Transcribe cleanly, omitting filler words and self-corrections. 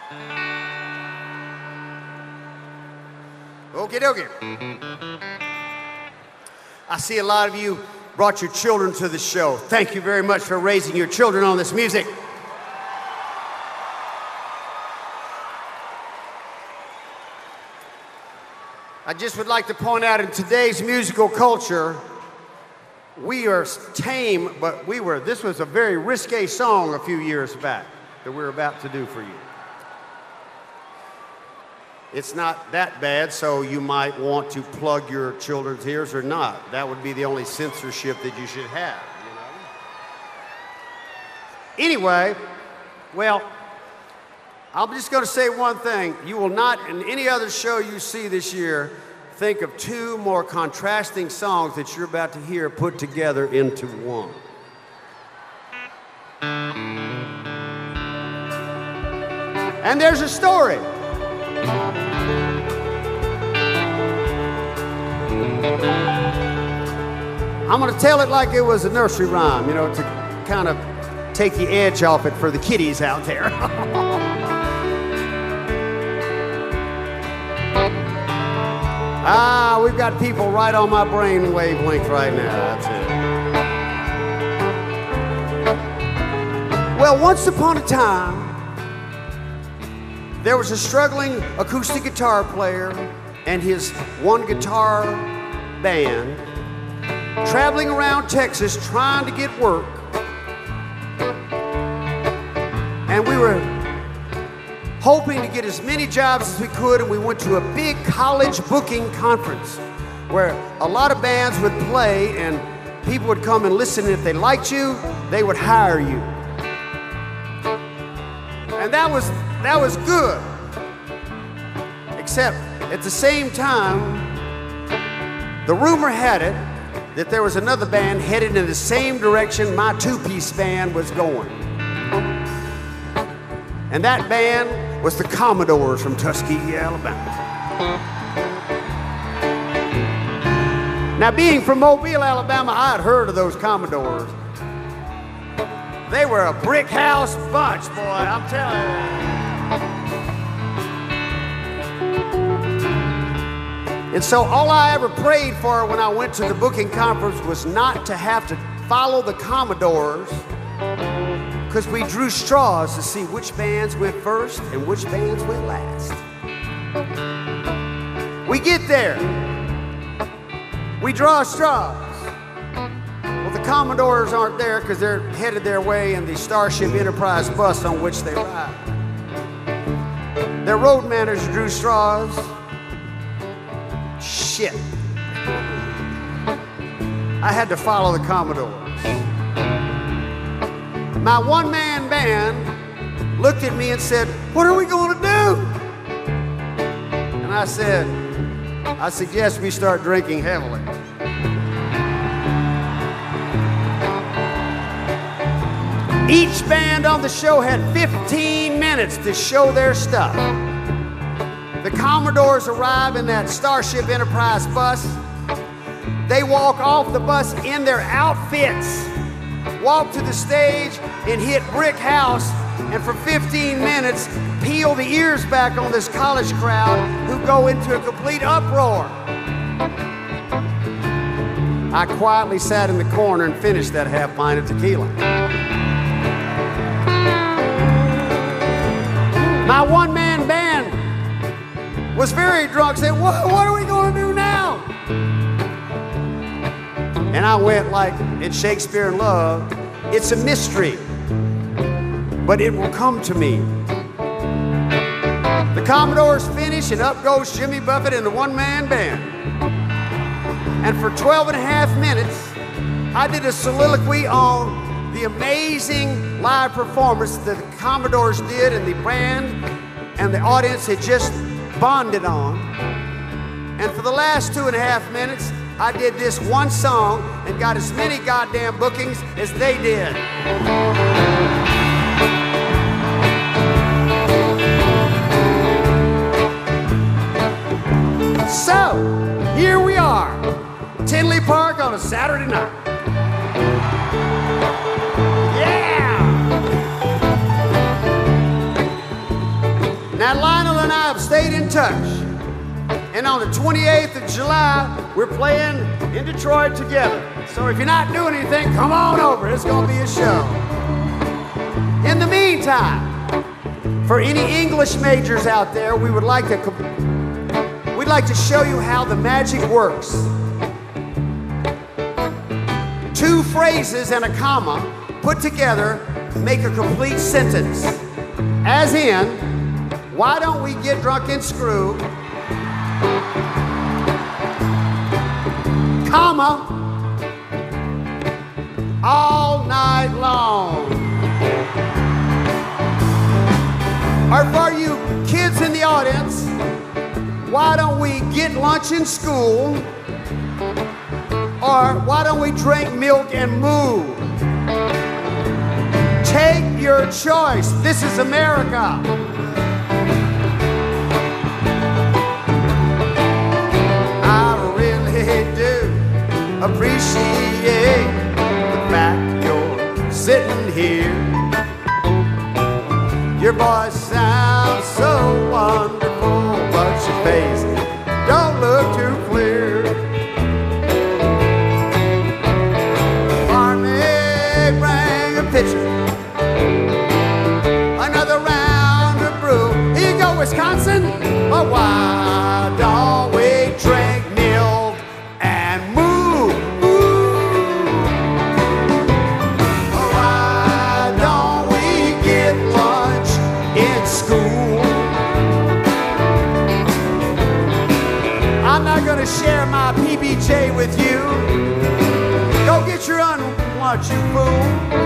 Okie dokie. I see a lot of you brought your children to the show. Thank you very much for raising your children on this music. I just would like to point out in today's musical culture, we are tame, but this was a very risque song a few years back that we're about to do for you. It's not that bad, so you might want to plug your children's ears or not. That would be the only censorship that you should have, you know? Anyway, well, I'm just going to say one thing. You will not, in any other show you see this year, think of two more contrasting songs that you're about to hear put together into one. And there's a story. I'm going to tell it like it was a nursery rhyme, you know, to kind of take the edge off it for the kiddies out there. We've got people right on my brain wavelength right now, that's it. Well, once upon a time, there was a struggling acoustic guitar player and his one guitar band traveling around Texas trying to get work. And we were hoping to get as many jobs as we could, and we went to a big college booking conference where a lot of bands would play and people would come and listen, and if they liked you, they would hire you. And that was good. Except at the same time, the rumor had it that there was another band headed in the same direction my two-piece band was going. And that band was the Commodores from Tuskegee, Alabama. Now, being from Mobile, Alabama, I had heard of those Commodores. They were a brick house bunch, boy, I'm telling you. And so all I ever prayed for when I went to the booking conference was not to have to follow the Commodores, because we drew straws to see which bands went first and which bands went last. We get there. We draw straws. Well, the Commodores aren't there because they're headed their way in the Starship Enterprise bus on which they ride. Their road manager drew straws. Shit. I had to follow the Commodores. My one-man band looked at me and said, "What are we going to do?" And I suggest we start drinking heavily. Each band on the show had 15 minutes to show their stuff. The Commodores arrive in that Starship Enterprise bus. They walk off the bus in their outfits, walk to the stage and hit Brick House, and for 15 minutes peel the ears back on this college crowd who go into a complete uproar. I quietly sat in the corner and finished that half pint of tequila. My one-man band was very drunk, said, what are we going to do now? And I went like in Shakespeare in Love, it's a mystery, but it will come to me. The Commodores finish, and up goes Jimmy Buffett and the one-man band. And for 12 and a half minutes, I did a soliloquy on the amazing live performance that the Commodores did and the band and the audience had just bonded on. And for the last 2.5 minutes, I did this one song and got as many goddamn bookings as they did. So, here we are, Tinley Park on a Saturday night. Yeah! Now, Lionel and I have stayed in touch. And on the 28th of July, we're playing in Detroit together. So if you're not doing anything, come on over. It's going to be a show. In the meantime, for any English majors out there, we'd like to show you how the magic works. 2 phrases and a comma put together make a complete sentence. As in, why don't we get drunk and screw, comma, all night long. Or for you kids in the audience, why don't we get lunch in school? Or why don't we drink milk and moo? Take your choice. This is America. I really do appreciate the fact you're sitting here. Your voice sounds so wonderful, but your face don't look too clear. Barmaid, bring a pitcher, another round of brew. Here you go, Wisconsin. Oh, why don't we drink milk and moo? Oh, why don't we get lunch in school? I'm not going to share my PBJ with you. Go get your own lunch, you fool.